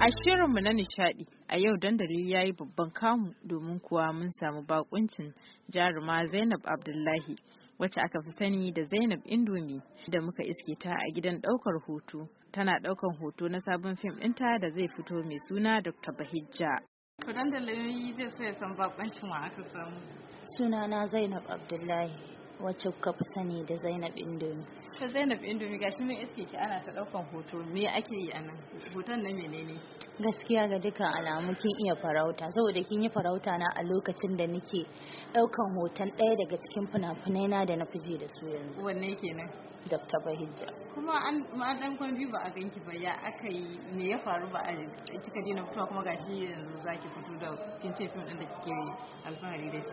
A shirinmu na nishadi a yau dandali ya yi babban kamu domin kuwa mun samu bakuncin jaruma Zainab Abdullahi wacce aka fi sani da Zainab Indomi da muka iske ta a gidan daukar hoto. Tana daukan hoto na sabon fim ɗinta da zai fito mai suna Dr. Bahijja. To dandali zai so ya san bakuncin wa aka samu. Sunana Zainab Abdullahi wacce kuka fi sani da Zainab Indomi. To Zainab Indomi gashi mun iske ki ana ta daukan hoto. Me ake yi anan? Hoton nan menene? Gaskiya ga dukkan alamu kin iya farauta saboda kin yi farauta na a lokacin da nake daukan hoton ɗaya daga cikin fina-finai na da na fije da su yanzu. Wanne kenan? Dr. Bahijja. Kuma an dan kwan biyu ba a ganki ba, ya aka yi, me ya faru ba a kika dina fitowa kuma gashi yanzu zaki fito da kin ce fim din da kike alfahari da shi.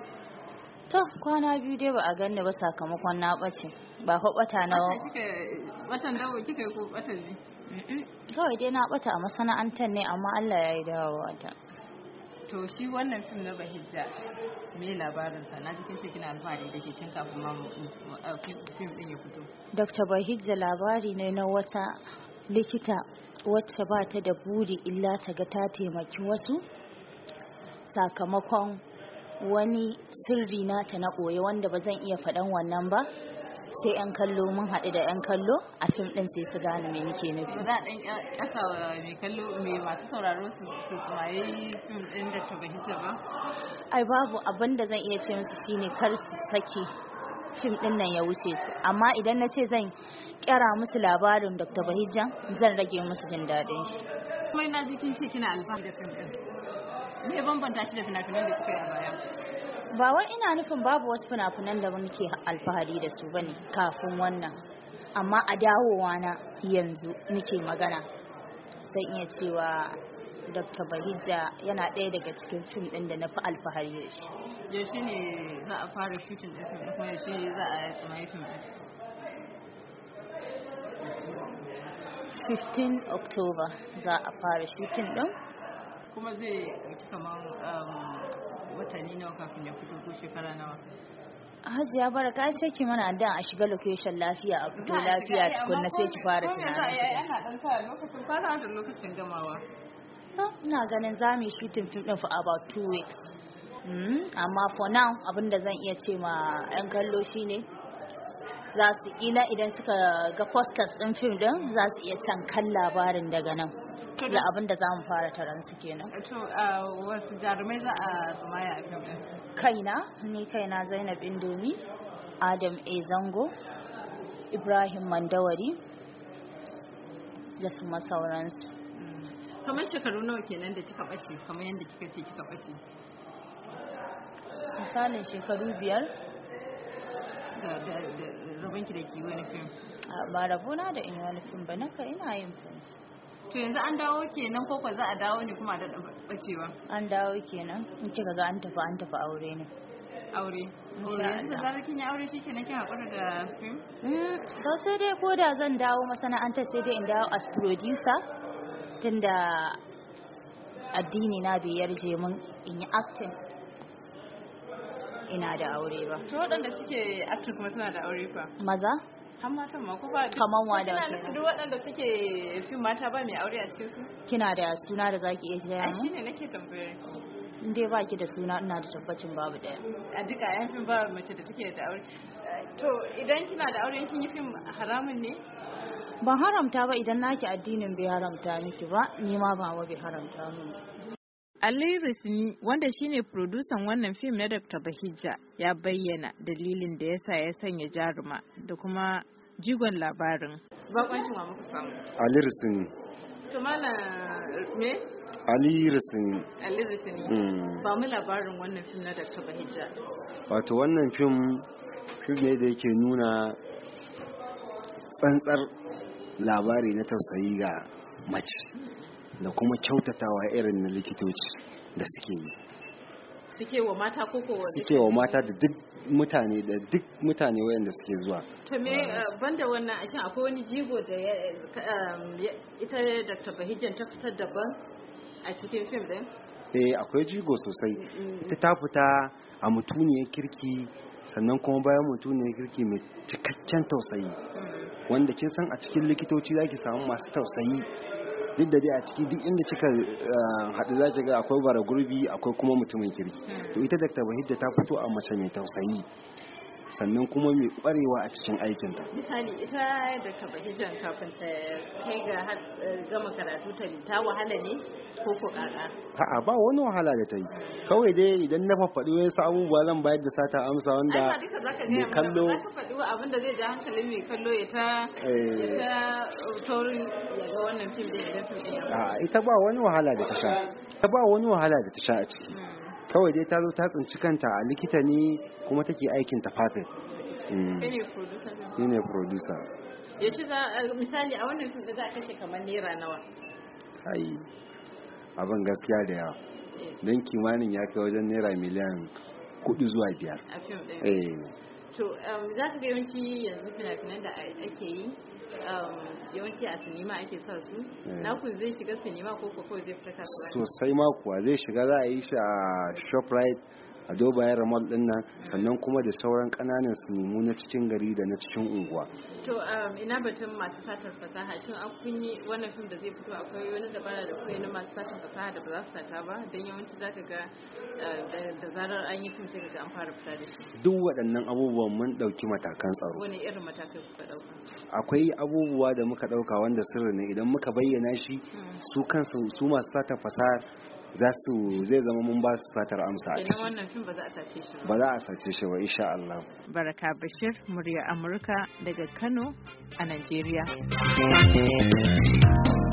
To kwana biyu dai ba a ganni ba sakamakon na ɓace. Ba fa ɓata na batan dawo kika yi ko ɓatan ne? Kawai dai na ɓata a masana'antar ne amma Allah ya yi dawowa ta. To shi wannan fim na Bahijja me labarinsa? Na jikin ce kina alfahari da shi tun kafin ma fim din ya fito. Dr. Bahijja labari ne na wata likita wacce ba ta da buri illa ta ga ta taimaki wasu sakamakon wani sirri nata na ɓoye wanda ba zan iya faɗan wannan ba, sai 'yan kallo mun haɗu da 'yan kallo a fim ɗin sai su gane me nake nufi. Ba za a ɗan ƙasa mai kallo mai masu sauraro su tsumaye fim ɗin da ta Bahijja ba? Ai babu abin da zan iya ce musu shine kar su sake fim ɗin nan ya wuce su, amma idan na ce zan kyara musu labarin Dr. Bahijja zan rage musu jin daɗin shi. Kuma ina jikin ce kina alfahari da fim ɗin. Me bambanta shi da fina-finan da kika yi a baya? Ba wai ina nufin babu wasu fina-finan da muke alfahari da su bane kafin wannan, amma a dawowa na yanzu nake magana zan iya cewa Dr. Bahijja yana ɗaya daga cikin fim ɗin da na fi alfahari da shi. Yaushe ne za a fara shooting ɗin fim kuma yaushe za a tsamaye fim ɗin? 15 October za a fara shooting ɗin. Kuma zai ɗauki kamar watanni nawa kafin ya fito ko shekara nawa? Hajiya Baraka sai ki mana addu'a a shiga location lafiya a fito lafiya tukunna sai ki fara tunanin. Ana dan sa lokacin fara da lokacin gamawa. Ina ganin za mu yi shooting film din for about 2 weeks. Amma for now abinda zan iya ce ma 'yan kallo shine za su kila idan suka ga posters din film din za su iya kan labarin daga nan. Da abin da za mu fara taron su kenan. To wasu jarumai za a tsumaya a fim din? Kaina Zainab Indomi, Adam A. Zango, Ibrahim Mandawari da su masauransu. Kamar shekaru nawa kenan da kika ɓace kamar yadda kika ce kika ɓace? Misalin shekaru 5. Da rabonki da ki wani fim? Ba rabona da in wani fim ba, ina yin fim. To yanzu an dawo kenan ko za a dawo ne kuma da bacewa? An dawo kenan. In kika ga an tafi aure ne. Aure? Yanzu da zarar kin yi aure shi kenan kin haƙura da fim? To sai dai ko da zan dawo masana'antar sai dai in dawo as producer tunda addini na bai yarje mun in yi acting ina da aure ba. To waɗanda suke acting kuma suna da aure fa? Maza? Har matan ma ko ba? Kaman wada kenan. Duk waɗanda suke fim mata ba mai aure a cikin su? Kina da suna da zaki iya gaya mu? Shine nake tambaye. In dai baki da suna ina da tabbacin babu daya. A duka yan fim ba mace da take da aure. To idan kina da aure kin yi fim haramun ne? Ban haramta ba idan naki addinin bai haramta miki ba, ni ma ba bai haramta min. Ali Risni wanda shine producer wannan fim na Dr. Bahijja ya bayyana dalilin da yasa ya sanya jaruma da kuma jigon labarin. Bakwancin wa muka samu? Ali Risni. To mana me? Ali Risni. Ali Risni. Ba mu labarin wannan fim na Dr. Bahijja. Wato wannan fim ne da yake nuna tsantsar labari na tausayi ga mace da kuma kyautatawa irin na likitoci da suke yi. Suke wa mata koko wanda? Suke wa mata da duk mutane wayanda suke zuwa. To me banda wannan ashin akwai wani jigo da ita Dr. Bahijjan ta fitar daban a cikin fim din? Akwai jigo sosai. Ita ta fita a mutuniyar kirki sannan kuma bayan mutuniyar kirki mai cikakken tausayi. Wanda kin san a cikin likitoci zaki samu masu tausayi duk da dai a ciki duk inda kika haɗu za ki ga akwai bara gurbi akwai kuma mutumin kirki. To ita Dr. Bahijja ta fito a mace mai tausayi sannan kuma mai kwarewa a cikin aikinta. Misali ita Dr. Bahijja kafin ta kai ga gama karatu ta wahala ne ko kaka? A'a ba wani wahala da ta yi. Kawai dai idan na faɗi wasu abubuwa zan bayar da sata amsa wanda mai kallo za ka faɗi abin da zai ja hankalin mai kallo ya ta taurin ya ga wannan fim din idan fim din. A'a ita ba wani wahala da ta sha. Ta ba wani wahala da ta sha a ciki. Kawai dai ta zo ta tsinci kanta a likita ne kuma take aikin ta perfect. Ni ne producer. Ya ce misali a wannan fim da za a kashe kamar naira nawa? Kai abin gaskiya da yawa. Don kimanin ya kai wajen naira miliyan 4 zuwa 5. A fim ɗin? To za ka ga yawanci yanzu fina-finan da ake yi yawanci a sinima ake sa su naku zai shiga sinima ko kawai zai fita kasuwa? Sosai ma kuwa zai shiga, za a yi shi a Shoprite a Dobayen Mall din nan sannan kuma da sauran kananan sinimu na cikin gari da na cikin unguwa. To ina batun masu satar fasaha, shin an kunyi wannan fim da zai fito akwai wani dabara da kuma na masu satar fasaha da ba za su sata ba, don yawanci za ka ga da zarar an yi fim sai ka ga an fara fita da shi. Duk waɗannan abubuwan mun ɗauki matakan tsaro. Wani irin matakai kuka ɗauka? Akwai abubuwa da muka ɗauka wanda sirri ne, idan muka bayyana shi su kansu su masu satar fasaha zai zama mun ba su satar amsa a ciki. Wannan fim ba za a sace shi ba. Ba za a sace shi ba insha Allah. Baraka Bashir, muryar Amurka daga Kano a Najeriya.